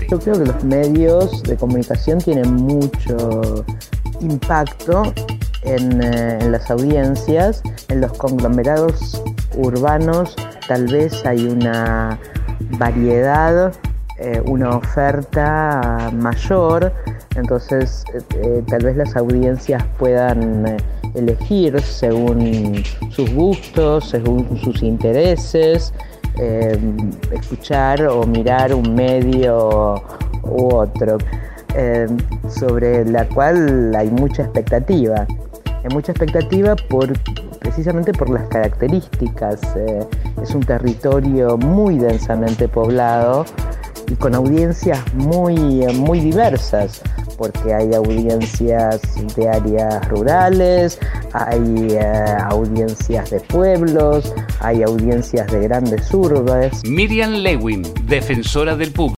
Yo creo que los medios de comunicación tienen mucho impacto en las audiencias, en los conglomerados urbanos. Tal vez hay una variedad, una oferta mayor, entonces tal vez las audiencias puedan elegir según sus gustos, según sus intereses, escuchar o mirar un medio u otro, sobre la cual hay mucha expectativa. Hay mucha expectativa precisamente por las características. Es un territorio muy densamente poblado y con audiencias muy diversas, porque hay audiencias de áreas rurales, hay audiencias de pueblos, hay audiencias de grandes urbes. Miriam Lewin, defensora del público.